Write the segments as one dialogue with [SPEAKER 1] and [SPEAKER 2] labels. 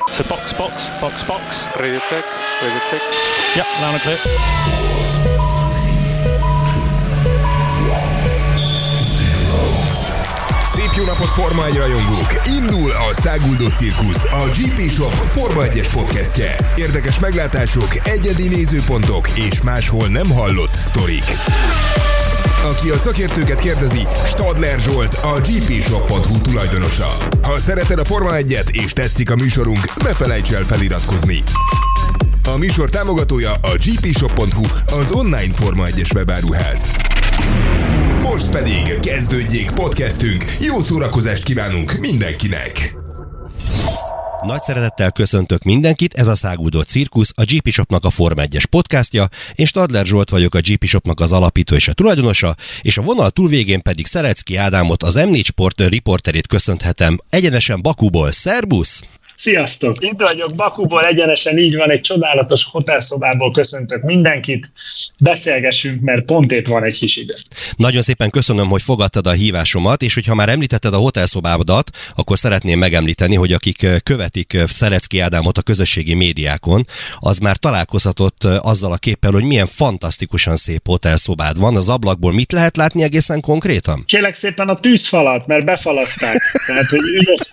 [SPEAKER 1] So box.
[SPEAKER 2] Radio check.
[SPEAKER 1] Yep, loud and clear.
[SPEAKER 3] Szép jó napot, Forma 1 rajongók! Indul a Száguldó Cirkusz, a GP Shop Forma 1-es podcastje. Érdekes meglátások, egyedi nézőpontok és máshol nem hallott sztorik. Aki a szakértőket kérdezi, Stadler Zsolt, a gpshop.hu tulajdonosa. Ha szereted a Forma 1-et és tetszik a műsorunk, ne felejts el feliratkozni. A műsor támogatója a gpshop.hu, az online Forma 1-es webáruház. Most pedig kezdődjék podcastünk, jó szórakozást kívánunk mindenkinek!
[SPEAKER 4] Nagy szeretettel köszöntök mindenkit, ez a Száguldó Cirkusz, a GP Shopnak a Forma 1-es podcastja. Én Stadler Zsolt vagyok, a GP Shopnak az alapító és a tulajdonosa, és a vonal túlvégén pedig Szelecki Ádámot, az M4 Sport riporterét köszönhetem egyenesen Bakuból. Szerbusz!
[SPEAKER 5] Sziasztok! Itt vagyok Bakuból, egyenesen így van, egy csodálatos hotelszobából köszöntök mindenkit. Beszélgessünk, mert pont épp van egy kis idő.
[SPEAKER 4] Nagyon szépen köszönöm, hogy fogadtad a hívásomat, és hogyha már említetted a hotelszobádat, akkor szeretném megemlíteni, hogy akik követik Szelecki Ádámot a közösségi médiákon, az már találkozhatott azzal a képpel, hogy milyen fantasztikusan szép hotelszobád van. Az ablakból mit lehet látni egészen konkrétan?
[SPEAKER 5] Kérlek szépen a tűzfalat, mert befalaszták. Tehát, hogy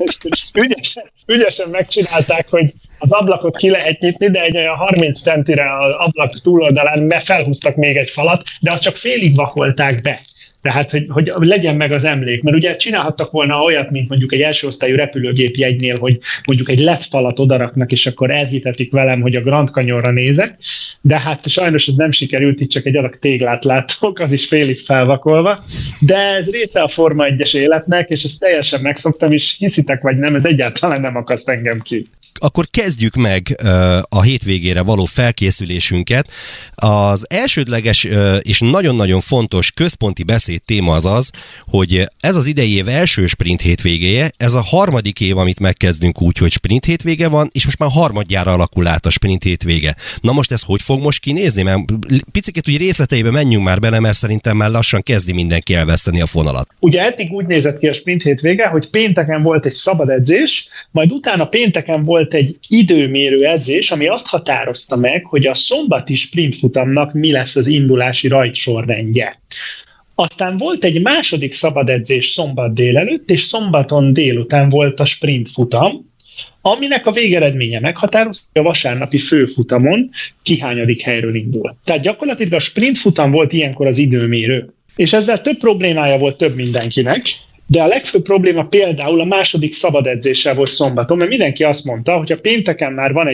[SPEAKER 5] ügyesen megcsinálták, hogy az ablakot ki lehet nyitni, de egy olyan 30 centire az ablak túloldalán felhúztak még egy falat, de azt csak félig vakolták be. Tehát, hogy legyen meg az emlék. Mert ugye csinálhattak volna olyat, mint mondjuk egy elsőosztályú repülőgépjegynél, hogy mondjuk egy LED falat odaraknak, és akkor elhitetik velem, hogy a Grand Canyonra nézek, de hát sajnos ez nem sikerült, itt csak egy adag téglát látok, az is félig felvakolva, de ez része a Forma 1-es életnek, és ezt teljesen megszoktam, és hiszitek vagy nem, ez egyáltalán nem akaszt engem ki.
[SPEAKER 4] Akkor kezdjük meg a hétvégére való felkészülésünket. Az elsődleges és nagyon-nagyon fontos központi beszéd téma az, hogy ez az idei év első sprint hétvégéje, ez a harmadik év, amit megkezdünk úgy, hogy sprint hétvége van, és most már harmadjára alakul át a sprint hétvége. Na most ez hogy fog most kinézni? Mert picit úgy részleteibe menjünk már bele, mert szerintem már lassan kezdi mindenki elveszteni a fonalat.
[SPEAKER 5] Ugye eddig úgy nézett ki a sprint hétvége, hogy pénteken volt egy szabad edzés, majd utána pénteken volt egy időmérő edzés, ami azt határozta meg, hogy a szombati sprintfutamnak mi lesz az indulási rajtsorrendje. Aztán volt egy második szabad edzés szombat délelőtt, és szombaton délután volt a sprintfutam, aminek a végeredménye meghatározta, hogy a vasárnapi főfutamon kihányadik helyről indul. Tehát gyakorlatilag a sprintfutam volt ilyenkor az időmérő. És ezzel több problémája volt több mindenkinek, de a legfőbb probléma például a második szabad edzéssel volt szombaton, mert mindenki azt mondta, hogy ha pénteken már van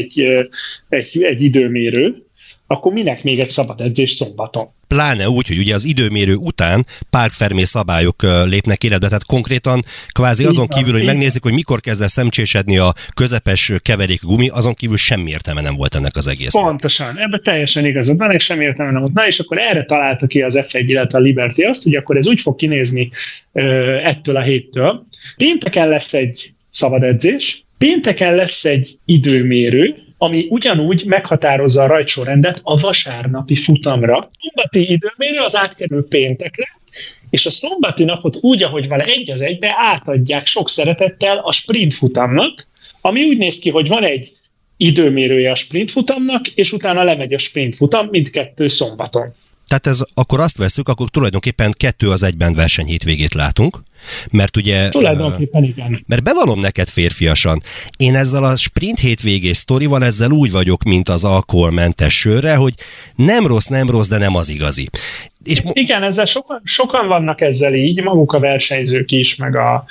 [SPEAKER 5] egy időmérő, akkor minek még egy szabad edzés szombaton?
[SPEAKER 4] Pláne úgy, hogy ugye az időmérő után Parc-Fermé szabályok lépnek életbe, tehát konkrétan kvázi azon kívül, hogy megnézik, hogy mikor kezd el szemcsésedni a közepes keverék gumi, azon kívül semmi értelme nem volt ennek az egész.
[SPEAKER 5] Pontosan, ebben teljesen igazad van, és semmi értelme nem volt. Na és akkor erre találta ki az F1, illetve a Liberty azt, hogy akkor ez úgy fog kinézni ettől a héttől. Pénteken lesz egy szabad edzés, pénteken lesz egy időmérő, ami ugyanúgy meghatározza a rajtsorrendet a vasárnapi futamra. A szombati időmérő az átkerül péntekre, és a szombati napot úgy, ahogy van egy az egybe, átadják sok szeretettel a sprintfutamnak, ami úgy néz ki, hogy van egy időmérője a sprintfutamnak, és utána lemegy a sprintfutam mindkettő szombaton.
[SPEAKER 4] Tehát ez akkor azt veszük, akkor tulajdonképpen 2 az 1-ben versenyhétvégét látunk, mert ugye...
[SPEAKER 5] Tulajdonképpen igen.
[SPEAKER 4] Mert bevallom neked férfiasan, én ezzel a sprint hétvégés sztorival ezzel úgy vagyok, mint az alkoholmentes sörre, hogy nem rossz, de nem az igazi.
[SPEAKER 5] És igen, ezzel sokan vannak ezzel így, maguk a versenyzők is, meg a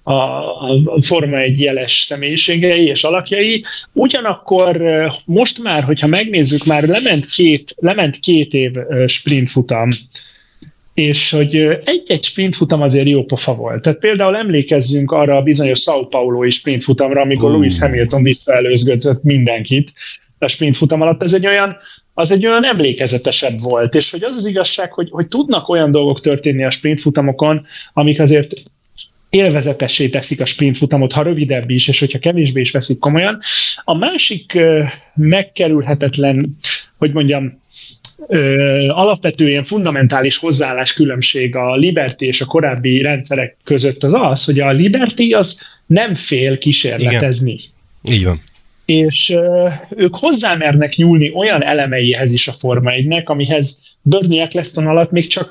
[SPEAKER 5] Forma 1 jeles személyiségei és alakjai. Ugyanakkor most már, hogyha megnézzük, már lement két év sprintfutam, és hogy egy-egy sprintfutam azért jó pofa volt. Tehát például emlékezzünk arra a bizonyos São Paulo-i sprintfutamra, amikor Lewis Hamilton visszaelőzgött mindenkit a sprintfutam alatt. Ez egy olyan emlékezetesebb volt, és hogy az az igazság, hogy tudnak olyan dolgok történni a sprintfutamokon, amik azért élvezetessé teszik a sprintfutamot, ha rövidebb is, és hogyha kevésbé is veszik komolyan. A másik megkerülhetetlen, hogy mondjam, alapvető ilyen fundamentális hozzáállás különbség a Liberty és a korábbi rendszerek között az, hogy a Liberty az nem fél kísérletezni.
[SPEAKER 4] Igen. Így van.
[SPEAKER 5] és ők hozzámernek nyúlni olyan elemeihez is a Forma 1-nek, amihez Bernie Eccleston alatt még csak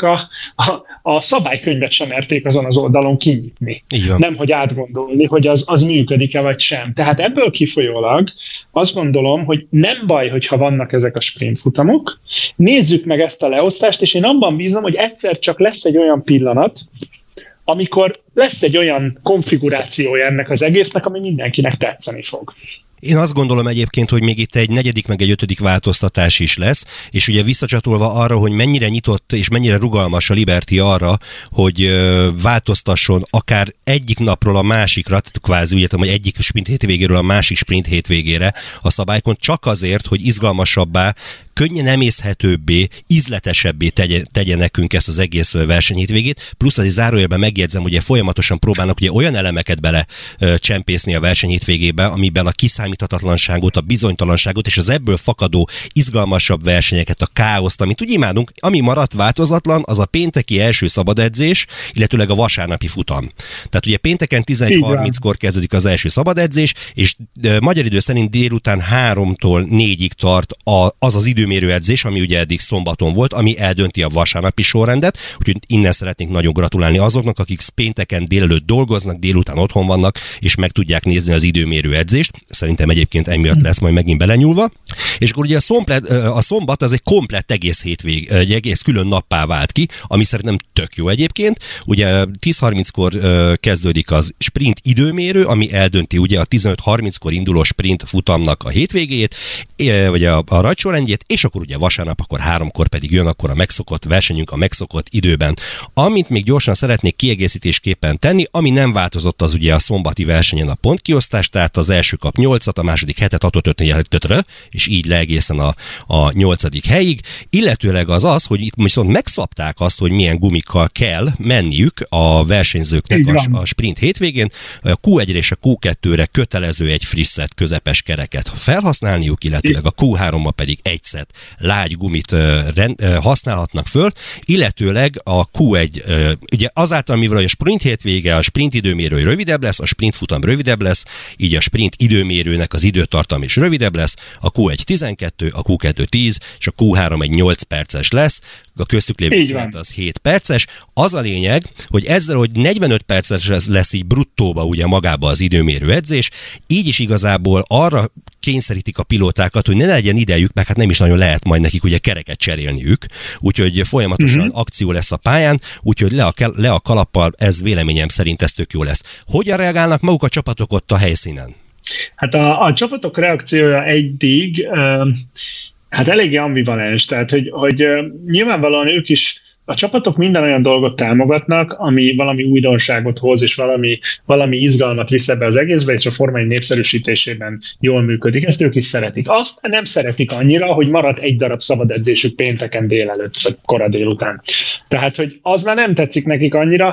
[SPEAKER 5] a szabálykönyvet sem merték azon az oldalon kinyitni. Nem, hogy átgondolni, hogy az működik-e vagy sem. Tehát ebből kifolyólag azt gondolom, hogy nem baj, hogyha vannak ezek a sprintfutamok. Nézzük meg ezt a leosztást, és én abban bízom, hogy egyszer csak lesz egy olyan pillanat, amikor lesz egy olyan konfigurációja ennek az egésznek, ami mindenkinek tetszeni fog.
[SPEAKER 4] Én azt gondolom egyébként, hogy még itt egy 4. meg egy 5. változtatás is lesz, és ugye visszacsatolva arra, hogy mennyire nyitott és mennyire rugalmas a Liberty arra, hogy változtasson akár egyik napról a másikra, tehát kvázi úgy értem, hogy egyik sprint hétvégéről a másik sprint hétvégére a szabálykon, csak azért, hogy izgalmasabbá, könnyen emészhetőbbé, ízletesebbé tegye nekünk ezt az egész versenyhétvégét, plusz az zárójelben megjegyzem, ugye folyamatosan próbálnak ugye olyan elemeket bele csempészni a versenyhétvégébe, amiben a kiszámíthatatlanságot, a bizonytalanságot és az ebből fakadó izgalmasabb versenyeket, a káoszt, amit úgy imádunk, ami maradt változatlan, az a pénteki első szabadedzés, illetőleg a vasárnapi futam. Tehát ugye pénteken 11:30-kor kezdődik az első szabadedzés, és magyar idő szerint délután 3-tól 4-ig tart az időmérő edzés, ami ugye eddig szombaton volt, ami eldönti a vasárnapi sorrendet, úgyhogy innen szeretnénk nagyon gratulálni azoknak, akik pénteken délelőtt dolgoznak, délután otthon vannak, és meg tudják nézni az időmérő edzést. Szerintem egyébként emiatt lesz majd megint belenyúlva. És akkor ugye a szombat az egy komplett egész hétvég, egy egész külön nappá vált ki, ami szerintem tök jó egyébként. Ugye 10:30-kor kezdődik az sprint időmérő, ami eldönti ugye a 15:30-kor induló sprint futamnak a hétvégét, vagy a rajtsorrendjét, és akkor ugye vasárnap, akkor 3-kor pedig jön akkor a megszokott versenyünk a megszokott időben. Amit még gyorsan szeretnék kiegészítésképpen tenni, ami nem változott, az ugye a szombati versenyen a pontkiosztás, tehát az első kap 8-at, a második 7-et, 6-5-5-4-5-re, és így le egészen a 8. helyig. Illetőleg az, hogy itt viszont megszabták azt, hogy milyen gumikkal kell menniük a versenyzőknek a sprint hétvégén. A Q1-re és a Q2-re kötelező egy frisszet, közepes kereket felhasználniuk, illetőleg a Q3-ba pedig egy szett lágy gumit használhatnak föl, illetőleg a Q1, ugye azáltal, mivel a sprint hétvége, a sprint időmérő rövidebb lesz, a sprint futam rövidebb lesz, így a sprint időmérőnek az időtartam is rövidebb lesz, a Q1 12, a Q2 10, és a Q3 egy 8 perces lesz, a köztük lévő szünet az 7 perces. Az a lényeg, hogy ezzel, hogy 45 perces lesz így bruttóba ugye magába az időmérő edzés, így is igazából arra kényszerítik a pilótákat, hogy ne legyen idejük, meg hát nem is nagyon lehet majd nekik ugye kereket cserélniük, úgyhogy folyamatosan akció lesz a pályán, úgyhogy le a kalappal, ez véleményem szerint ez tök jó lesz. Hogyan reagálnak maguk a csapatok ott a helyszínen?
[SPEAKER 5] Hát a csapatok reakciója eddig hát eléggé ambivalens, tehát hogy nyilvánvalóan ők is, a csapatok minden olyan dolgot támogatnak, ami valami újdonságot hoz, és valami izgalmat visz ebbe az egészbe, és a Forma 1 népszerűsítésében jól működik. Ezt ők is szeretik. Azt nem szeretik annyira, hogy marad egy darab szabad edzésük pénteken délelőtt, vagy kora délután. Tehát, hogy az már nem tetszik nekik annyira,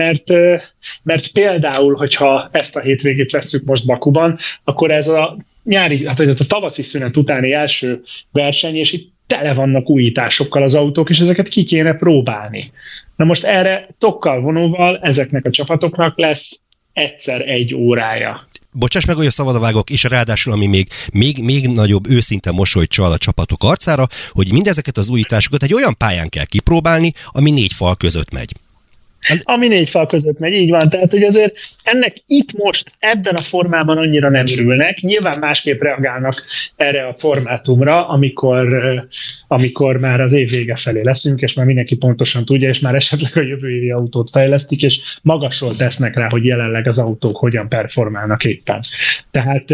[SPEAKER 5] mert például, hogyha ezt a hétvégét vesszük most Bakuban, akkor ez a nyári, hát a tavaszi szünet utáni első verseny, és itt tele vannak újításokkal az autók, és ezeket ki kéne próbálni. Na most erre tokkal vonóval ezeknek a csapatoknak lesz egyszer 1 órája.
[SPEAKER 4] Bocsáss meg, hogy a szabadvágok, és ráadásul, ami még nagyobb őszinte mosolyt csal a csapatok arcára, hogy mindezeket az újításokat egy olyan pályán kell kipróbálni, ami 4 fal között megy.
[SPEAKER 5] Ami 4 fal között megy, így van. Tehát, hogy azért ennek itt most ebben a formában annyira nem örülnek. Nyilván másképp reagálnak erre a formátumra, amikor már az év vége felé leszünk, és már mindenki pontosan tudja, és már esetleg a jövő évi autót fejlesztik, és magasról tesznek rá, hogy jelenleg az autók hogyan performálnak éppen. Tehát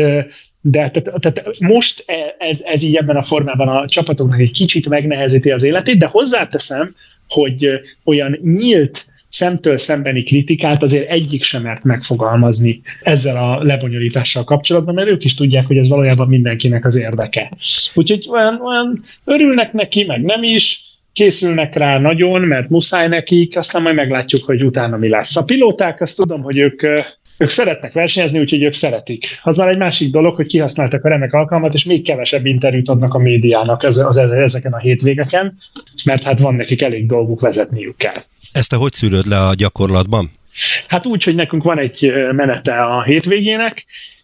[SPEAKER 5] most ez így ebben a formában a csapatoknak egy kicsit megnehezíti az életét, de hozzáteszem, hogy olyan nyílt szemtől szembeni kritikát azért egyik sem mert megfogalmazni ezzel a lebonyolítással kapcsolatban, mert ők is tudják, hogy ez valójában mindenkinek az érdeke. Úgyhogy olyan örülnek neki, meg nem is, készülnek rá nagyon, mert muszáj nekik, aztán majd meglátjuk, hogy utána mi lesz. A pilóták, azt tudom, hogy ők szeretnek versenyezni, úgyhogy ők szeretik. Az már egy másik dolog, hogy kihasználtak a remek alkalmat, és még kevesebb interjút adnak a médiának ezeken a hétvégeken, mert hát van nekik elég dolguk, vezetniük kell.
[SPEAKER 4] Ezt te hogy szűröd le a gyakorlatban?
[SPEAKER 5] Hát úgy, hogy nekünk van egy menete a hétvégének,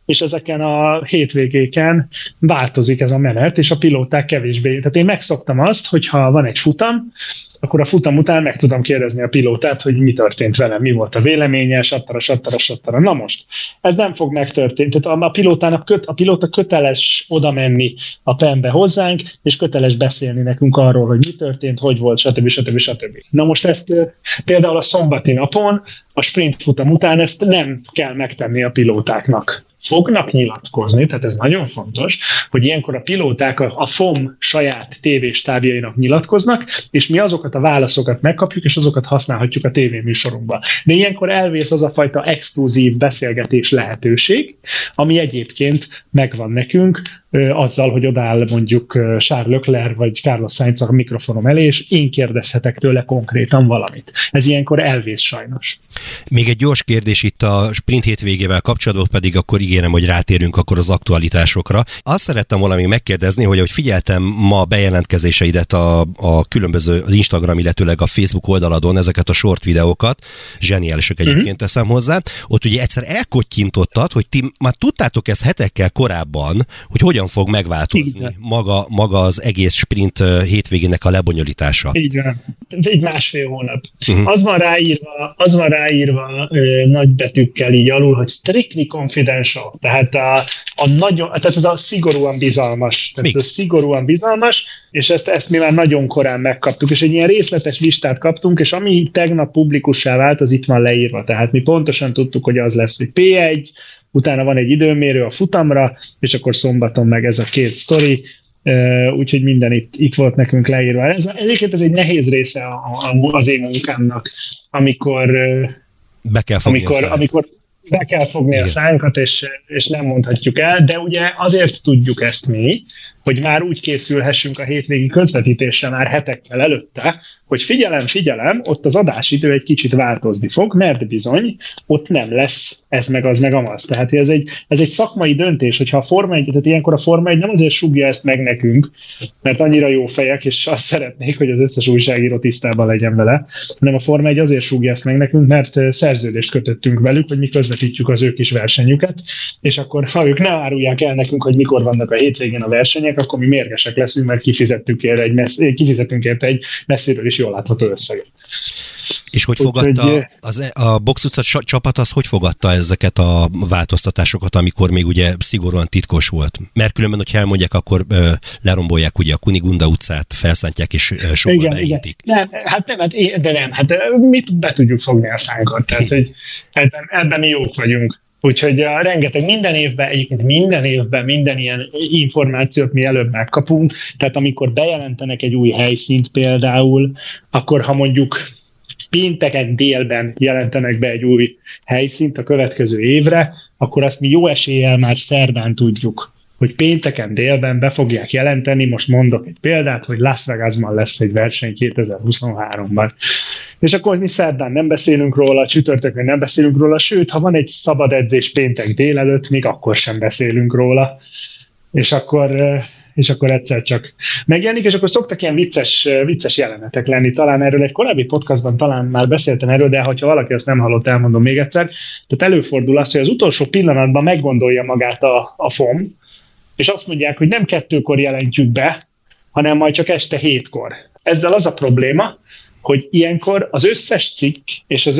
[SPEAKER 5] és ezeken a hétvégéken változik ez a menet, és a pilóták kevésbé. Tehát én megszoktam azt, hogyha van egy futam, akkor a futam után meg tudom kérdezni a pilótát, hogy mi történt velem, mi volt a véleménye, sattara. Na most, ez nem fog megtörténni. Tehát a pilóta köteles oda menni a PEM-be hozzánk, és köteles beszélni nekünk arról, hogy mi történt, hogy volt, stb. Na most ezt például a szombati napon, a sprint futam után ezt nem kell megtenni a pilótáknak. Fognak nyilatkozni, tehát ez nagyon fontos, hogy ilyenkor a pilóták a FOM saját tévéstábjainak nyilatkoznak, és mi azokat a válaszokat megkapjuk, és azokat használhatjuk a tévéműsorunkban. De ilyenkor elvész az a fajta exkluzív beszélgetés lehetőség, ami egyébként megvan nekünk, azzal, hogy odáll mondjuk Charles Leclerc vagy Carlos Sainz a mikrofonom elé, és én kérdezhetek tőle konkrétan valamit. Ez ilyenkor elvész sajnos.
[SPEAKER 4] Még egy gyors kérdés itt a sprint hétvégével kapcsolatban, pedig akkor ígérem, hogy rátérünk akkor az aktualitásokra. Azt szerettem volna még megkérdezni, hogy figyeltem ma bejelentkezéseidet a különböző Instagram, illetőleg a Facebook oldaladon, ezeket a short videókat, zseniálisak egyébként teszem hozzá. Ott ugye egyszer elkottyintottad, hogy ti már tudtátok ezt hetekkel korábban, hogy hogyan fog megváltozni maga az egész sprint hétvégének a lebonyolítása.
[SPEAKER 5] Így van. Egy másfél hónap. Az van ráírva nagy betűkkel így alul, hogy strictly confidential. Tehát ez a szigorúan bizalmas. Tehát ez a szigorúan bizalmas, és ezt mi már nagyon korán megkaptuk, és egy ilyen részletes listát kaptunk, és ami tegnap publikussá vált, az itt van leírva. Tehát mi pontosan tudtuk, hogy az lesz, hogy P1, utána van egy időmérő a futamra, és akkor szombaton meg ez a két sztori, úgyhogy minden itt volt nekünk leírva. Egyébként ez egy nehéz része az én munkámnak, amikor be kell fogni a szánkat, és nem mondhatjuk el, de ugye azért tudjuk ezt mi, hogy már úgy készülhessünk a hétvégi közvetítésre már hetekkel előtte, hogy figyelem, ott az adásidő egy kicsit változni fog, mert bizony, ott nem lesz ez meg az meg amaz. Tehát ez egy szakmai döntés, hogyha a Forma 1, tehát ilyenkor a Forma 1 nem azért sugja ezt meg nekünk, mert annyira jó fejek, és azt szeretnék, hogy az összes újságíró tisztában legyen vele, hanem a Forma 1 azért sugja ezt meg nekünk, mert szerződést kötöttünk velük, hogy mi közvetítjük az ő kis versenyüket, és akkor ha ők ne árulják el nekünk, hogy mikor vannak a hétvégén a versenyek, akkor mi mérgesek leszünk, mert kifizettünk érte egy messziről is jól látható összeget.
[SPEAKER 4] És hogy fogadta a Box utca csapat, az hogy fogadta ezeket a változtatásokat, amikor még ugye szigorúan titkos volt? Mert különben, hogyha elmondják, akkor lerombolják ugye a Kunigunda utcát, felszántják és sokkal beéntik.
[SPEAKER 5] Hát mit be tudjuk fogni a szánkat, tehát hogy ebben mi jók vagyunk. Úgyhogy rengeteg minden évben minden ilyen információt mi előbb megkapunk, tehát amikor bejelentenek egy új helyszínt például, akkor ha mondjuk pénteken délben jelentenek be egy új helyszínt a következő évre, akkor azt mi jó eséllyel már szerdán tudjuk, hogy pénteken délben be fogják jelenteni, most mondok egy példát, hogy Las Vegasban lesz egy verseny 2023-ban. És akkor mi szerdán nem beszélünk róla, csütörtökön nem beszélünk róla, sőt, ha van egy szabad edzés péntek délelőtt, még akkor sem beszélünk róla. És akkor egyszer csak megjelenik, és akkor szoktak ilyen vicces jelenetek lenni. Talán erről egy korábbi podcastban talán már beszéltem erről, de ha valaki azt nem hallott, elmondom még egyszer. Tehát előfordul az, hogy az utolsó pillanatban meggondolja magát a FOM, és azt mondják, hogy nem 2-kor jelentjük be, hanem majd csak este 7-kor. Ezzel az a probléma, hogy ilyenkor az összes cikk, és az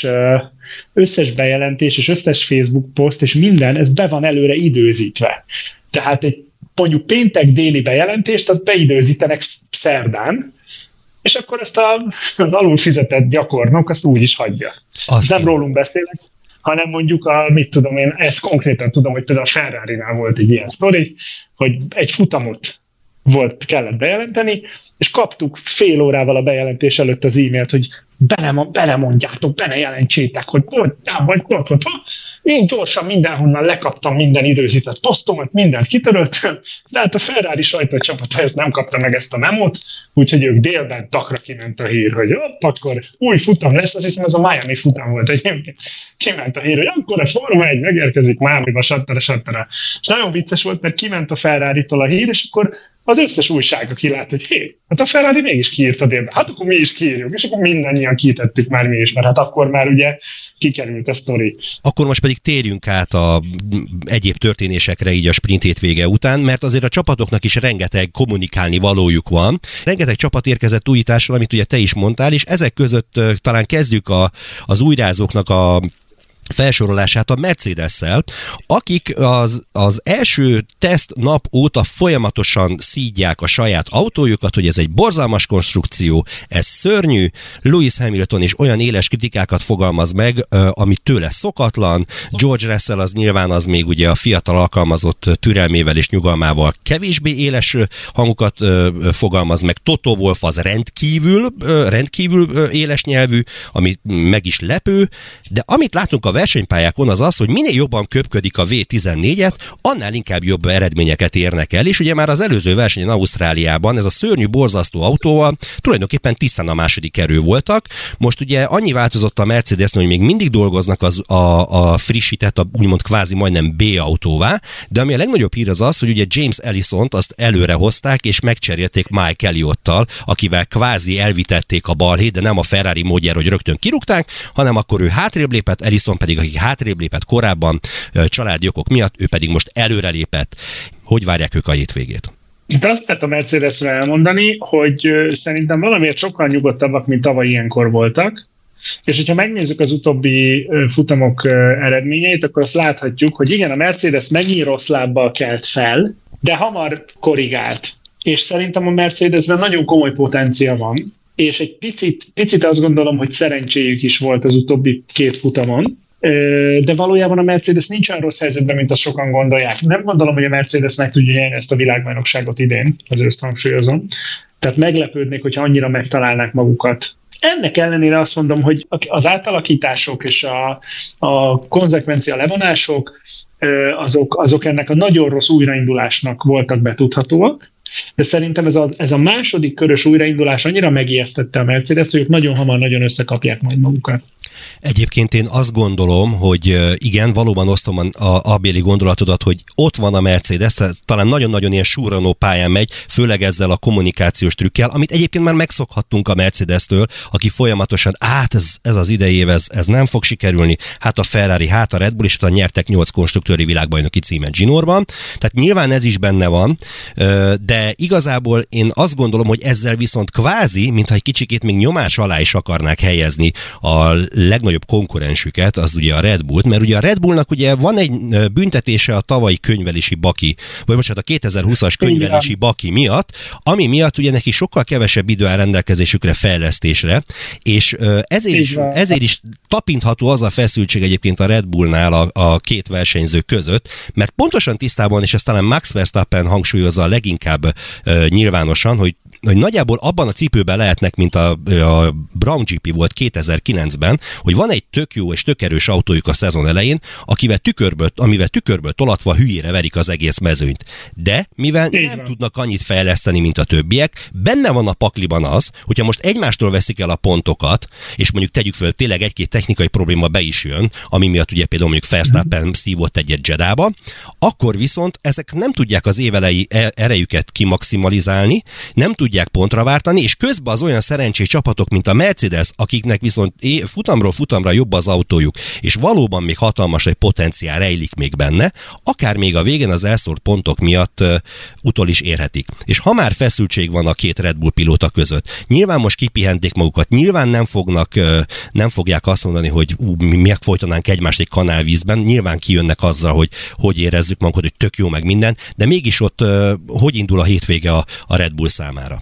[SPEAKER 5] összes bejelentés, és összes Facebook poszt, és minden, ez be van előre időzítve. Tehát egy mondjuk péntek déli bejelentést, azt beidőzítenek szerdán, és akkor ezt az alulfizetett gyakornok azt úgy is hagyja. Nem rólunk beszélek, hanem mondjuk ezt konkrétan tudom, hogy például a Ferrari-nál volt egy ilyen sztori, hogy egy futamot kellett bejelenteni, és kaptuk fél órával a bejelentés előtt az e-mailt, hogy belemondjátok, jelentsétek, hogy vagy. Én gyorsan mindenhonnan lekaptam minden időzített posztomat, mindent kitöröltem, de hát a Ferrari sajtócsapata ezt nem kapta meg ezt a memót, úgyhogy ők délben takra kiment a hír, hogy akkor új futam lesz, azt hiszem ez a Miami futam volt egyébként. Kiment a hír, hogy akkor a Forma 1 megérkezik Miamiba, sattara. És nagyon vicces volt, mert kiment a Ferrari-tól a hír, és akkor az összes újságok kilátt, hogy hát a Ferrari mégis kiírta délben, hát akkor mi is kiírjuk, és akkor mindannyian mindannyian kitettük már mi is, mert hát akkor már ugye kikerült a sztori.
[SPEAKER 4] Akkor most pedig térjünk át a egyéb történésekre így a sprint hétvége után, mert azért a csapatoknak is rengeteg kommunikálni valójuk van. Rengeteg csapat érkezett újítással, amit ugye te is mondtál, és ezek között talán kezdjük az újrázóknak a felsorolását a Mercedes-szel, akik az első teszt nap óta folyamatosan szídják a saját autójukat, hogy ez egy borzalmas konstrukció, ez szörnyű. Lewis Hamilton is olyan éles kritikákat fogalmaz meg, amit tőle szokatlan. George Russell az nyilván az még ugye a fiatal alkalmazott türelmével és nyugalmával kevésbé éles hangokat fogalmaz meg. Toto Wolff az rendkívül éles nyelvű, ami meg is lepő, de amit látunk a versenypályákon az, hogy minél jobban köpködik a V14-et, annál inkább jobb eredményeket érnek el, és ugye már az előző versenyen Ausztráliában ez a szörnyű, borzasztó autóval tulajdonképpen tisztán a második erő voltak. Most ugye annyi változott a Mercedesnél, hogy még mindig dolgoznak a frissített, úgymond kvázi majdnem B autóvá, de ami a legnagyobb hír az, hogy ugye James Ellison-t azt előre hozták, és megcserélték Mike Elliottal, akivel kvázi elvitették a balhét, de nem a Ferrari módjára, hogy rögtön kirúgták, hanem akkor ő hátrébb lépett, Ellison pedig, aki hátrébb lépett korábban családi okok miatt, ő pedig most előrelépett. Hogy várják ők a hétvégét?
[SPEAKER 5] Itt azt lehet a Mercedesre elmondani, hogy szerintem valamiért sokkal nyugodtabbak, mint tavaly ilyenkor voltak, és hogyha megnézzük az utóbbi futamok eredményeit, akkor azt láthatjuk, hogy igen, a Mercedes megint rossz lábbal kelt fel, de hamar korrigált. És szerintem a Mercedesben nagyon komoly potencia van, és egy picit azt gondolom, hogy szerencséjük is volt az utóbbi két futamon, de valójában a Mercedes nincs olyan rossz helyzetben, mint azt sokan gondolják. Nem gondolom, hogy a Mercedes meg tudja nyerni ezt a világbajnokságot idén, azért hangsúlyozom. Tehát meglepődnék, hogyha annyira megtalálnák magukat. Ennek ellenére azt mondom, hogy az átalakítások és a konzekvencia levonások, azok ennek a nagyon rossz újraindulásnak voltak betudhatóak, de szerintem ez a második körös újraindulás annyira megijesztette a Mercedes-t, hogy ők nagyon hamar nagyon összekapják majd magukat.
[SPEAKER 4] Egyébként én azt gondolom, hogy igen, valóban osztom a béli gondolatodat, hogy ott van a Mercedes, talán nagyon-nagyon ilyen surranó pályán megy, főleg ezzel a kommunikációs trükkel, amit egyébként már megszokhattunk a Mercedes-től, aki folyamatosan, ez az idei év, ez nem fog sikerülni, hát a Ferrari, hát a Red Bull, és utána nyertek 8 konstruktőri világbajnoki címet Ginorban, tehát nyilván ez is benne van, de igazából én azt gondolom, hogy ezzel viszont kvázi, mintha egy kicsikét még nyomás alá is akarnák helyezni a legnagyobb konkurensüket, az ugye a Red Bullt, mert ugye a Red Bullnak ugye van egy büntetése a tavalyi könyvelési baki, vagy bocsánat, a 2020-as könyvelési baki miatt, ami miatt ugye neki sokkal kevesebb idő áll rendelkezésükre fejlesztésre, és ezért is tapintható az a feszültség egyébként a Red Bullnál a két versenyző között, mert pontosan tisztában, és ezt talán Max Verstappen hangsúlyozza a leginkább nyilvánosan, hogy nagyjából abban a cipőben lehetnek, mint a Brown GP volt 2009-ben, hogy van egy tök jó és tök erős autójuk a szezon elején, amivel tükörből tolatva hülyére verik az egész mezőnyt. De mivel nem tudnak annyit fejleszteni, mint a többiek, benne van a pakliban az, hogyha most egymástól veszik el a pontokat, és mondjuk tegyük föl, tényleg egy-két technikai probléma be is jön, ami miatt ugye például mondjuk Verstappen szívott egyet Jeddába, akkor viszont ezek nem tudják az évelei erejüket kimaximalizálni, nem tudják pontra váltani, és közben az olyan szerencsés csapatok, mint a Mercedes, akiknek viszont futamról futamra jobb az autójuk, és valóban még hatalmas egy potenciál rejlik még benne, akár még a végén az elszórt pontok miatt utol is érhetik. És ha már feszültség van a két Red Bull pilóta között, nyilván most kipihenték magukat, nyilván nem fogják azt mondani, hogy mi megfojtanánk egymást egy kanálvízben, nyilván kijönnek azzal, hogy érezzük magunkat, hogy tök jó meg minden, de mégis ott hogy indul a hétvége a Red Bull számára?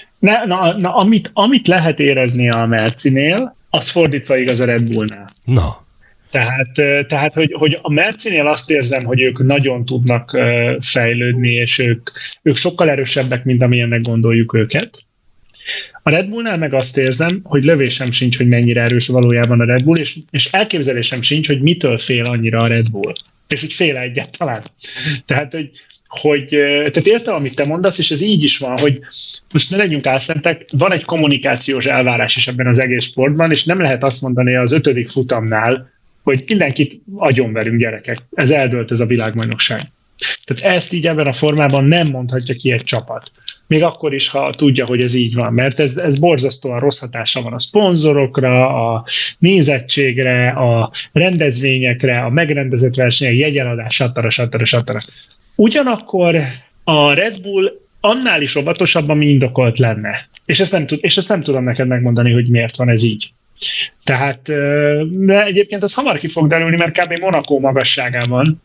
[SPEAKER 5] Amit lehet érezni a Mercinél, az fordítva igaz a Red Bullnál.
[SPEAKER 4] Na.
[SPEAKER 5] Tehát hogy a Mercinél azt érzem, hogy ők nagyon tudnak fejlődni, és ők sokkal erősebbek, mint amilyennek gondoljuk őket. A Red Bullnál meg azt érzem, hogy lövésem sincs, hogy mennyire erős valójában a Red Bull, és elképzelésem sincs, hogy mitől fél annyira a Red Bull. És hogy fél egyáltalán. Tehát értem, amit te mondasz, és ez így is van, hogy most ne legyünk álszentek, van egy kommunikációs elvárás is ebben az egész sportban, és nem lehet azt mondani az 5. futamnál, hogy mindenkit agyonverünk, gyerekek. Ez eldőlt, ez a világbajnokság. Tehát ezt így ebben a formában nem mondhatja ki egy csapat. még akkor is, ha tudja, hogy ez így van, mert ez borzasztóan rossz hatása van a szponzorokra, a nézettségre, a rendezvényekre, a megrendezett versenyek, jegyeladás, stb. Ugyanakkor a Red Bull annál is óvatosabb, ami indokolt lenne. És ezt nem tudom neked megmondani, hogy miért van ez így. Tehát, de egyébként ez hamar ki fog derülni, mert kb. Monaco magasságában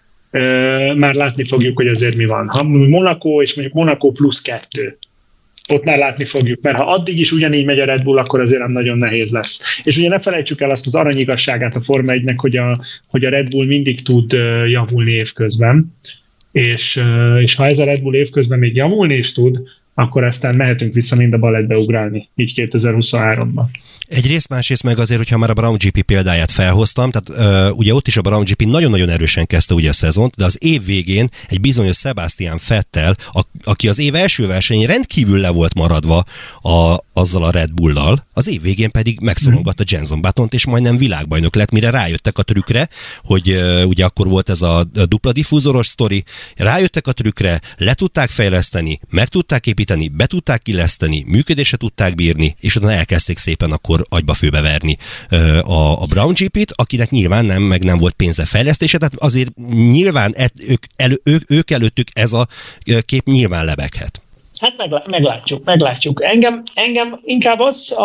[SPEAKER 5] már látni fogjuk, hogy azért mi van. Ha Monaco és mondjuk Monaco +2, ott már látni fogjuk, mert ha addig is ugyanígy megy a Red Bull, akkor azért nem nagyon nehéz lesz. És ugye ne felejtsük el azt az aranyigazságát a Forma 1-nek, hogy a Red Bull mindig tud javulni évközben, és ha ez a Red Bull évközben még javulni is tud, akkor aztán mehetünk vissza mind a ballettbe ugrálni, így 2023-ban.
[SPEAKER 4] Egyrészt, másrészt meg azért, hogyha már a Brown GP példáját felhoztam, tehát ugye ott is a Brown GP nagyon-nagyon erősen kezdte ugye a szezont, de az év végén egy bizonyos Sebastian Vettel, aki az év első versenyén rendkívül le volt maradva azzal a Red Bull-dal, az év végén pedig megszorongatta Jenson Buttont, és majdnem világbajnok lett, mire rájöttek a trükkre, hogy ugye akkor volt ez a dupla diffúzoros sztori, rájöttek a trükkre, le tudták fejleszteni, meg tudták építeni, be tudták illeszteni, működésre tudták bírni, és utána elkezdték szépen akkor agyba-főbe verni a Brown GP-t, akinek nyilván nem volt pénze fejlesztése, tehát azért nyilván ők előttük ez a kép nyilván lebeghet.
[SPEAKER 5] Hát meglátjuk. Engem inkább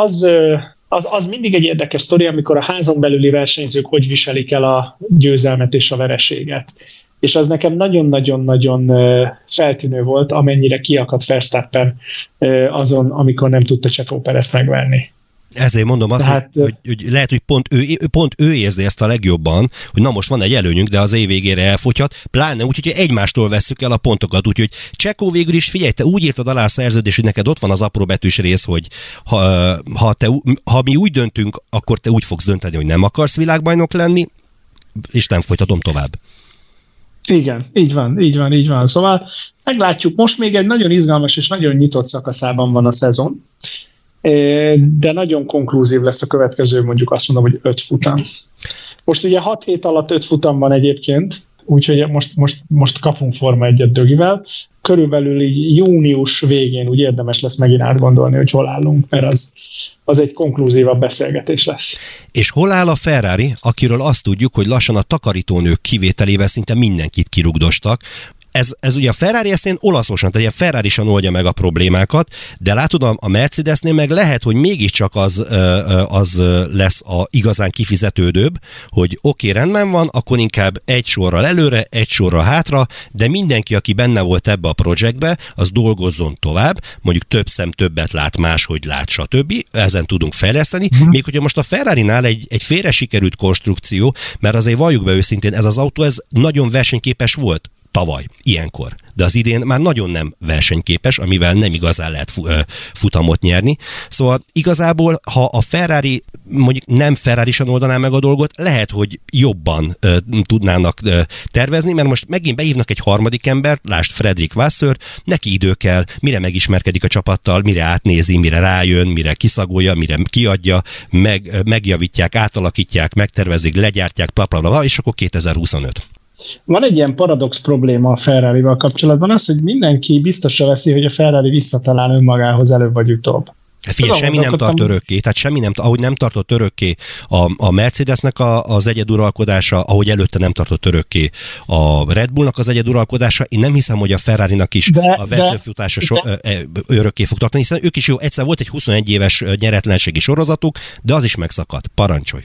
[SPEAKER 5] az mindig egy érdekes sztori, amikor a házon belüli versenyzők hogy viselik el a győzelmet és a vereséget. És az nekem nagyon-nagyon-nagyon feltűnő volt, amennyire kiakadt Verstappen azon, amikor nem tudta Checo Perezt megverni.
[SPEAKER 4] Ezért mondom azt, hogy lehet, hogy pont ő érzi ezt a legjobban, hogy na most van egy előnyünk, de az év végére elfogyhat, pláne úgy, hogy egymástól vesszük el a pontokat, úgyhogy Checo végül is, figyelj, te úgy írtad alá a szerződést, hogy neked ott van az apró betűs rész, hogy ha mi úgy döntünk, akkor te úgy fogsz dönteni, hogy nem akarsz világbajnok lenni, és nem folytatom tovább.
[SPEAKER 5] Igen, így van. Szóval meglátjuk, most még egy nagyon izgalmas és nagyon nyitott szakaszában van a szezon, de nagyon konklúzív lesz a következő, mondjuk azt mondom, hogy 5 futam. Most ugye 6 hét alatt 5 futam van egyébként, úgyhogy most kapunk Forma 1-et Dögivel. Körülbelül így június végén úgy érdemes lesz megint átgondolni, hogy hol állunk, mert az egy konklúzívabb beszélgetés lesz.
[SPEAKER 4] És hol áll a Ferrari, akiről azt tudjuk, hogy lassan a takarítónők kivételével szinte mindenkit kirugdostak. Ez ugye a Ferrari ezt olaszosan, tehát a Ferrari sem oldja meg a problémákat, de látod, a Mercedesnél meg lehet, hogy mégiscsak az lesz a igazán kifizetődőbb, hogy oké, rendben van, akkor inkább egy sorral előre, egy sorral hátra, de mindenki, aki benne volt ebbe a projektbe, az dolgozzon tovább, mondjuk több szem többet lát, máshogy lát, stb. Ezen tudunk fejleszteni. Még hogyha most a Ferrarinál egy félre sikerült konstrukció, mert azért valljuk be őszintén, ez az autó ez nagyon versenyképes volt tavaly, ilyenkor. De az idén már nagyon nem versenyképes, amivel nem igazán lehet futamot nyerni. Szóval igazából, ha a Ferrari, mondjuk nem Ferrari-san oldaná meg a dolgot, lehet, hogy jobban tudnának tervezni, mert most megint behívnak egy harmadik embert, lásd Frederick Vasseur, neki idő kell, mire megismerkedik a csapattal, mire átnézi, mire rájön, mire kiszagolja, mire kiadja, megjavítják, átalakítják, megtervezik, legyártják, blablabla, és akkor 2025.
[SPEAKER 5] Van egy ilyen paradox probléma a Ferrarival kapcsolatban, az, hogy mindenki biztosra veszi, hogy a Ferrari visszatalál önmagához előbb vagy utóbb.
[SPEAKER 4] Figyelj, semmi nem tart örökké, tehát semmi nem, ahogy nem tartott örökké a Mercedesnek az egyeduralkodása, ahogy előtte nem tartott örökké a Red Bullnak az egyeduralkodása, én nem hiszem, hogy a Ferrarinak is a vezetőfutása örökké fog tartani, hiszen ők is jó, egyszer volt egy 21 éves nyeretlenségi sorozatuk, de az is megszakadt. Parancsolj!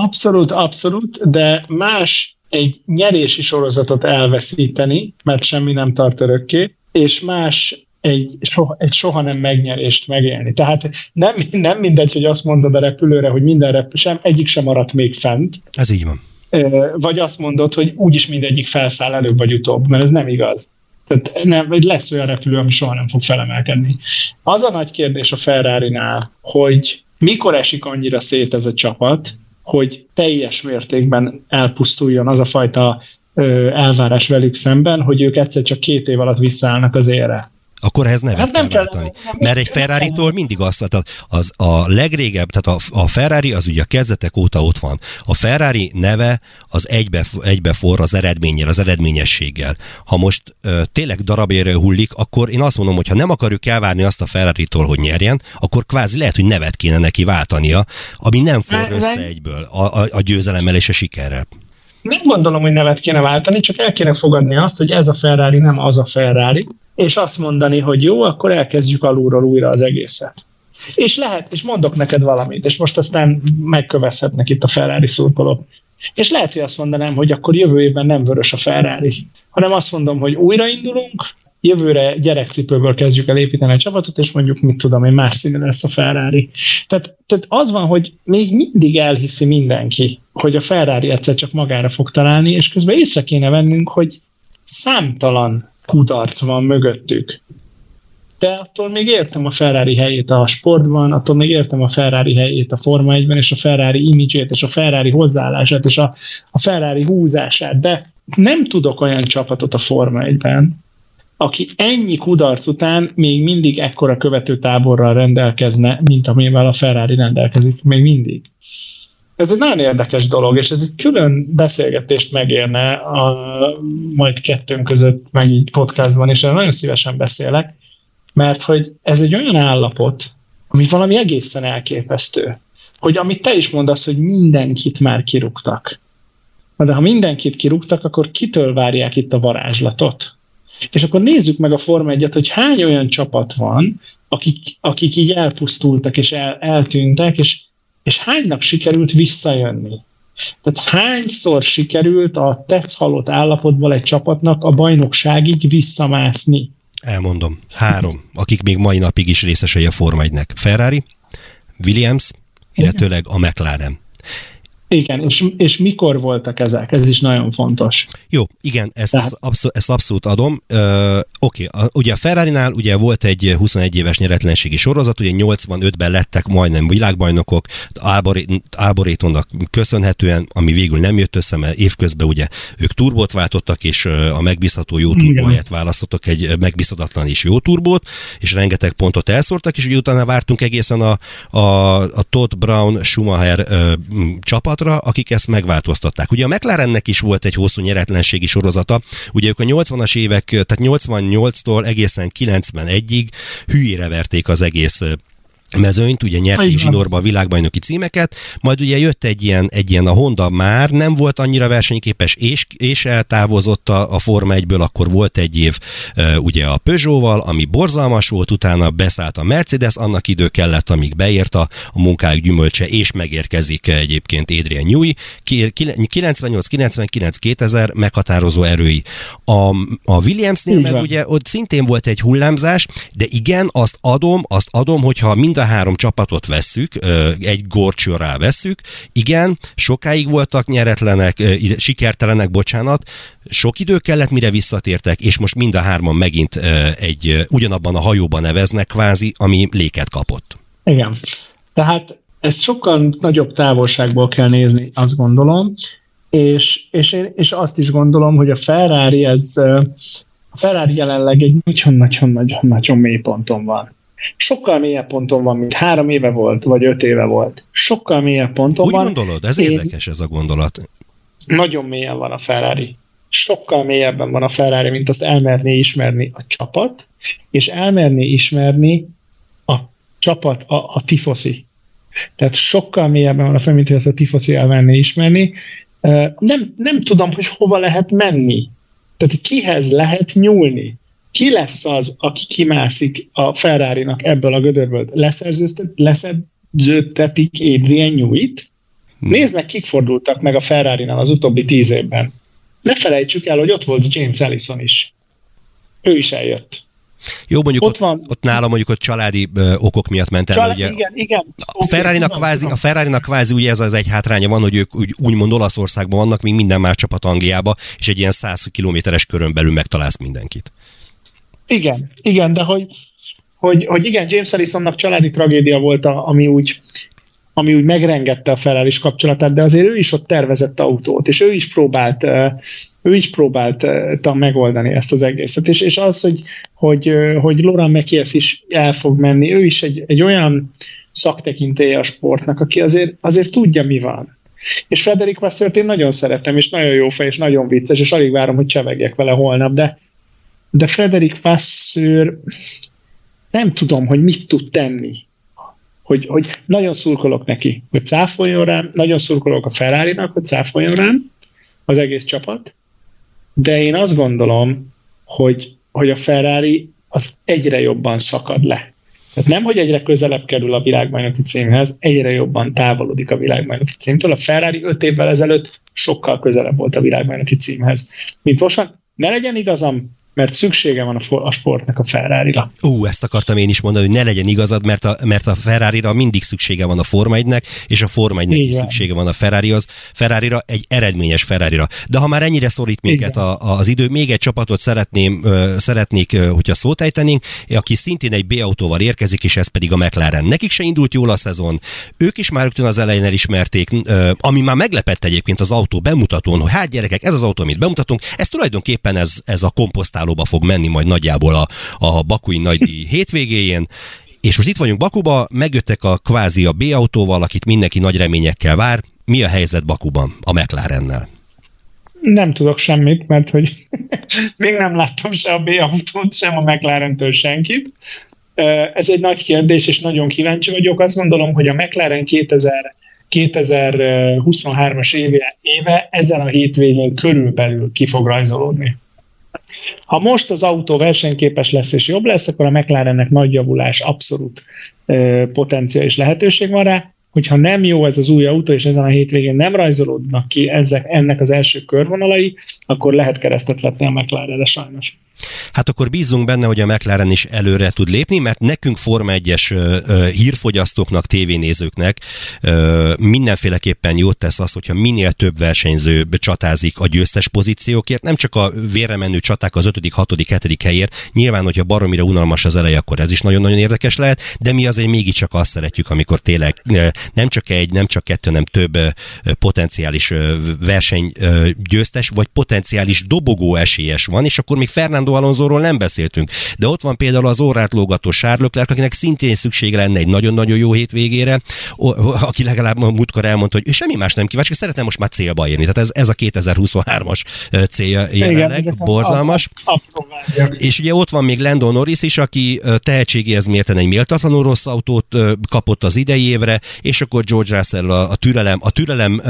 [SPEAKER 4] Abszolút, de más egy nyerési sorozatot elveszíteni, mert semmi nem tart örökké, és más egy soha nem megnyerést megélni. Tehát nem mindegy, hogy azt mondod a repülőre, hogy minden egyik sem maradt még fent. Ez így van.
[SPEAKER 5] Vagy azt mondod, hogy úgyis mindegyik felszáll előbb vagy utóbb, mert ez nem igaz. Tehát lesz olyan repülő, ami soha nem fog felemelkedni. Az a nagy kérdés a Ferrarinál, hogy mikor esik annyira szét ez a csapat, hogy teljes mértékben elpusztuljon az a fajta elvárás velük szemben, hogy ők egyszer csak 2 év alatt visszaállnak az élre.
[SPEAKER 4] Akkor ehhez nevet kell váltani. Mert egy Ferrari-tól mindig azt, az a legrégebb, tehát a Ferrari az ugye a kezdetek óta ott van. A Ferrari neve az egybeforr az eredménnyel, az eredményességgel. Ha most tényleg darabérő hullik, akkor én azt mondom, hogy ha nem akarjuk elvárni azt a Ferrari-tól, hogy nyerjen, akkor kvázi lehet, hogy nevet kéne neki váltania, ami nem forr össze egyből a győzelemmel és a sikerrel.
[SPEAKER 5] Nem gondolom, hogy nevet kéne váltani, csak el kéne fogadni azt, hogy ez a Ferrari nem az a Ferrari, és azt mondani, hogy jó, akkor elkezdjük alulról újra az egészet. És lehet, és mondok neked valamit, és most aztán megkövezhetnek itt a Ferrari szurkolók. És lehet, hogy azt mondanám, hogy akkor jövő évben nem vörös a Ferrari, hanem azt mondom, hogy újraindulunk, jövőre gyerekcipőből kezdjük el építeni a csapatot, és mondjuk, mit tudom én, más színű lesz a Ferrari. Tehát az van, hogy még mindig elhiszi mindenki, hogy a Ferrari egyszer csak magára fog találni, és közben észre kéne vennünk, hogy számtalan kudarc van mögöttük. De attól még értem a Ferrari helyét a sportban, attól még értem a Ferrari helyét a Forma 1-ben, és a Ferrari imidzsét, és a Ferrari hozzáállását, és a Ferrari húzását, de nem tudok olyan csapatot a Forma 1-ben, aki ennyi kudarc után még mindig ekkora követőtáborral rendelkezne, mint amivel a Ferrari rendelkezik, még mindig. Ez egy nagyon érdekes dolog, és ez egy külön beszélgetést megérne majd kettőnk között, meg így podcastban, és nagyon szívesen beszélek, mert hogy ez egy olyan állapot, ami valami egészen elképesztő, hogy amit te is mondasz, hogy mindenkit már kirúgtak. De ha mindenkit kirúgtak, akkor kitől várják itt a varázslatot? És akkor nézzük meg a Forma 1-et, hogy hány olyan csapat van, akik így elpusztultak és eltűntek, és hánynak sikerült visszajönni. Tehát hányszor sikerült a tetszhalott állapotból egy csapatnak a bajnokságig visszamászni?
[SPEAKER 4] Elmondom. 3, akik még mai napig is részesei a Forma 1-nek. Ferrari, Williams, illetőleg a McLaren.
[SPEAKER 5] Igen, és mikor voltak ezek? Ez is nagyon fontos.
[SPEAKER 4] Jó, igen, ezt abszolút adom. Oké, ugye a Ferrarinál ugye volt egy 21 éves nyeretlenségi sorozat, ugye 85-ben lettek majdnem világbajnokok, Alboretonnak köszönhetően, ami végül nem jött össze, mert évközben ugye ők turbót váltottak, és a megbízható jó turbó helyett választottak egy megbízhatatlan és jó turbót, és rengeteg pontot elszórtak, és ugye utána vártunk egészen a Todd Brown Schumacher csapat, akik ezt megváltoztatták. Ugye a McLarennek is volt egy hosszú nyeretlenségi sorozata, ugye ők a 80-as évek, tehát 88-tól egészen 91-ig hülyére verték az egész mezőnyt, ugye nyerték zsinórba a világbajnoki címeket, majd ugye jött egy ilyen a Honda már nem volt annyira versenyképes, és eltávozott a Forma 1-ből, akkor volt egy év ugye a Peugeot-val, ami borzalmas volt, utána beszállt a Mercedes, annak idő kellett, amíg beért a munkájuk gyümölcse, és megérkezik egyébként Adrian Newey, 98-99-2000 meghatározó erői. A Williamsnél meg ugye ott szintén volt egy hullámzás, de igen, azt adom, hogyha mind a 3 csapatot vesszük, egy górcső alá vesszük, igen, sokáig voltak nyeretlenek, sikertelenek, bocsánat, sok idő kellett, mire visszatértek, és most mind a 3-an megint ugyanabban a hajóban neveznek kvázi, ami léket kapott. Igen.
[SPEAKER 5] Tehát ezt sokkal nagyobb távolságból kell nézni, azt gondolom, és azt is gondolom, hogy a Ferrari jelenleg egy nagyon-nagyon mély ponton van. Sokkal mélyebb ponton van, mint 3 éve volt, vagy 5 éve volt. Sokkal mélyebb ponton
[SPEAKER 4] Úgy
[SPEAKER 5] van.
[SPEAKER 4] Úgy gondolod? Ez érdekes ez a gondolat.
[SPEAKER 5] Nagyon mélyen van a Ferrari. Sokkal mélyebben van a Ferrari, mint azt elmerné ismerni a csapat, és elmerné ismerni a csapat, a tifosi. Tehát sokkal mélyebben van a Ferrari, mint azt a tifosi elmerné ismerni. Nem tudom, hogy hova lehet menni. Tehát kihez lehet nyúlni. Ki lesz az, aki kimászik a Ferrarinak ebből a gödörből? Leszerződtetik Adrian Newey-t? Nézd meg, kik fordultak meg a Ferrarinál az utóbbi 10 évben. Ne felejtsük el, hogy ott volt James Allison is. Ő is eljött.
[SPEAKER 4] Jó, mondjuk ott nálam mondjuk ott családi okok miatt ment el. Ugye
[SPEAKER 5] igen.
[SPEAKER 4] A Ferrarinak kvázi ugye ez az egy hátránya van, hogy ők úgymond Olaszországban vannak, míg minden más csapat Angliába, és egy ilyen 100 kilométeres körön belül megtalálsz mindenkit.
[SPEAKER 5] Igen, de hogy igen, James Allisonnak családi tragédia volt, ami úgy megrengette a Ferraris kapcsolatát, de azért ő is ott tervezett autót, és ő is próbált ő is próbálta megoldani ezt az egészet. És az, hogy Laurent Mekies is el fog menni, ő is egy olyan szaktekintélye a sportnak, aki azért tudja, mi van. És Frederic Vasseur-t én nagyon szeretem, és nagyon jó fej, és nagyon vicces, és alig várom, hogy csevegjek vele holnap, de Frederic Vasseur nem tudom, hogy mit tud tenni. Hogy nagyon szurkolok neki, hogy cáfoljon rám, nagyon szurkolok a Ferrarinak, hogy cáfoljon rám az egész csapat, de én azt gondolom, hogy a Ferrari az egyre jobban szakad le. Tehát nem, hogy egyre közelebb kerül a világbajnoki címhez, egyre jobban távolodik a világbajnoki címtől. A Ferrari 5 évvel ezelőtt sokkal közelebb volt a világbajnoki címhez. Mint most van, ne legyen igazam, mert szüksége van a sportnak a Ferrarira.
[SPEAKER 4] Ezt akartam én is mondani, hogy ne legyen igazad, mert a Ferrarira mindig szüksége van a Forma 1-nek, és a Forma 1-nek is szüksége van a Ferrarira, egy eredményes Ferrarira. De ha már ennyire szorít minket az idő, még egy csapatot szeretnék, hogyha szót ejtenénk, aki szintén egy B-autóval érkezik, és ez pedig a McLaren. Nekik se indult jól a szezon. Ők is már rögtön az elején elismerték, ami már meglepett egyébként az autó bemutatón, hogy hát gyerekek, ez az autó, amit bemutatunk, ez tulajdonképpen ez a komposztálóba fog menni majd nagyjából a bakui nagydíj hétvégéjén. És most itt vagyunk Bakuba, megjöttek a B-autóval, akit mindenki nagy reményekkel vár. Mi a helyzet Bakuban a McLarennel?
[SPEAKER 5] Nem tudok semmit, mert hogy még nem láttam se a B-autót, sem a McLarentől senkit. Ez egy nagy kérdés, és nagyon kíváncsi vagyok. Azt gondolom, hogy a McLaren 2023-as éve ezen a hétvégén körülbelül ki fog rajzolódni. Ha most az autó versenyképes lesz és jobb lesz, akkor a McLarennek nagy javulás, abszolút potenciál és lehetőség van rá. Hogyha nem jó ez az új autó, és ezen a hétvégén nem rajzolódnak ki ennek az első körvonalai, akkor lehet keresztet vetni a McLarenre sajnos.
[SPEAKER 4] Hát akkor bízunk benne, hogy a McLaren is előre tud lépni, mert nekünk Forma 1-es hírfogyasztóknak, tévénézőknek mindenféleképpen jót tesz az, hogyha minél több versenyző csatázik a győztes pozíciókért, nem csak a vérre menő csaták az 5., 6., 7. helyért. Nyilván, hogyha baromira unalmas az eleje, akkor ez is nagyon-nagyon érdekes lehet, de mi azért mégiscsak azt szeretjük, amikor tényleg nem csak egy, nem csak kettő, hanem több potenciális versenygyőztes, vagy potenciális dobogó esélyes van, és akkor még Fernando Alonsóról nem beszéltünk, de ott van például az orrát lógató Charles Leclerc, akinek szintén szüksége lenne egy nagyon-nagyon jó hétvégére, aki legalább múltkor elmondta, hogy ő semmi más nem kíváncsi, szeretne most már célba érni. Tehát ez a 2023-as célja jelenleg, borzalmas. És ugye ott van még Lando Norris is, aki tehetségéhez mérten egy méltatlanul rossz autót kapott az idei évre, és akkor George Russell a türelem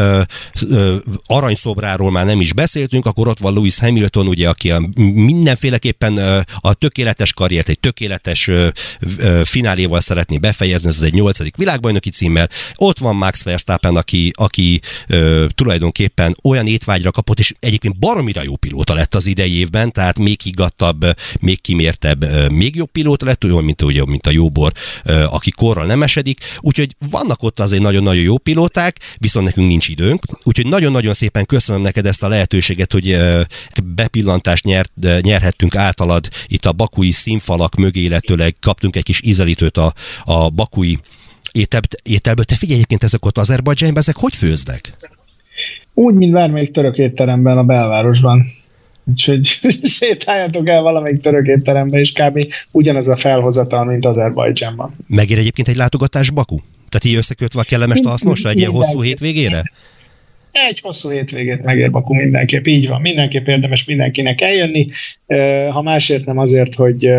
[SPEAKER 4] aranyszobráról már nem is beszéltünk, akkor ott van Lewis Hamilton, ugye, aki mindenféleképpen a tökéletes karriert, egy tökéletes fináléval szeretné befejezni, ez egy 8. világbajnoki címmel. Ott van Max Verstappen, aki tulajdonképpen olyan étvágyra kapott, és egyébként baromira jó pilóta lett az idei évben, tehát még higgadtabb, még kimértebb, még jobb pilóta lett, olyan, mint a jóbor, aki korral nem esedik. Úgyhogy vannak ott azért nagyon-nagyon jó pilóták, viszont nekünk nincs időnk. Úgyhogy nagyon-nagyon szépen köszönöm neked ezt a lehetőséget, hogy bepillantást nyerhettünk általad itt a bakui színfalak mögé, illetőleg kaptunk egy kis ízelítőt a bakui ételből. Te figyelj, egyébként ezek ott Azerbajdzsánban, ezek hogy főznek?
[SPEAKER 5] Úgy, mint bármelyik török étteremben a belvárosban. Úgyhogy sétáljatok el valamelyik török étterembe, és kb. Ugyanaz a felhozatal, mint Azerbajdzsánban. Megér
[SPEAKER 4] egyébként egy látogatás Baku? Tehát így összekötve a kellemes hasznosra egy ilyen hosszú hétvégére?
[SPEAKER 5] Egy hosszú hétvégét megér Baku mindenképp, így van. Mindenképp érdemes mindenkinek eljönni, ha másért nem azért,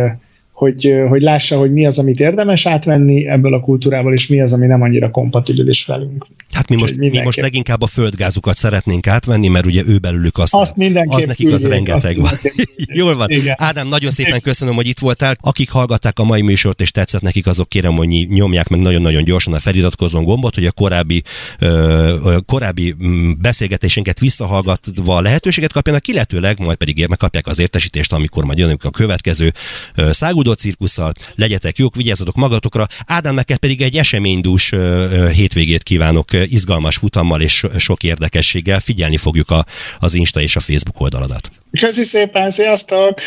[SPEAKER 5] hogy lássa, hogy mi az, amit érdemes átvenni ebből a kultúrából, és mi az, ami nem annyira kompatibilis velünk.
[SPEAKER 4] Hát mi most leginkább a földgázukat szeretnénk átvenni, mert ugye ő belőlük az nekik az rengeteg van. Jól van. Igen. Ádám, nagyon szépen köszönöm, hogy itt voltál. Akik hallgatták a mai műsort és tetszett nekik, azok kérem, hogy nyomják meg nagyon-nagyon gyorsan a feliratkozón gombot, hogy a korábbi beszélgetésünket visszahallgatva lehetőséget kapjanak, illetőleg majd pedig megkapják az értesítést, amikor majd jönnek a következő száguldó cirkusszal. Legyetek jók, vigyázzatok magatokra. Ádám, neked pedig egy eseménydús hétvégét kívánok, izgalmas futammal és sok érdekességgel. Figyelni fogjuk az Insta és a Facebook oldaladat.
[SPEAKER 5] Köszi szépen, sziasztok!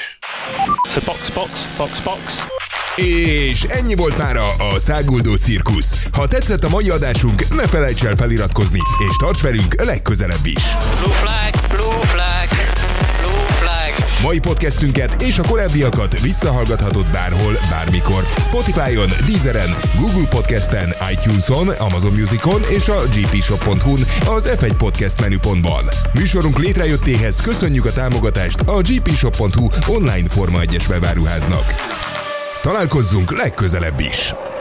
[SPEAKER 1] Box.
[SPEAKER 3] És ennyi volt mára a Száguldó Cirkusz. Ha tetszett a mai adásunk, ne felejts el feliratkozni, és tarts velünk legközelebb is.
[SPEAKER 2] Blue flag, blue flag.
[SPEAKER 3] mai podcastünket és a korábbiakat visszahallgathatod bárhol, bármikor. Spotify-on, Deezeren, Google Podcasten, iTunes-on, Amazon Musicon és a gpshop.hu-n az F1 Podcast menüpontban. Műsorunk létrejöttéhez köszönjük a támogatást a gpshop.hu online Forma 1-es webáruháznak. Találkozzunk legközelebb is!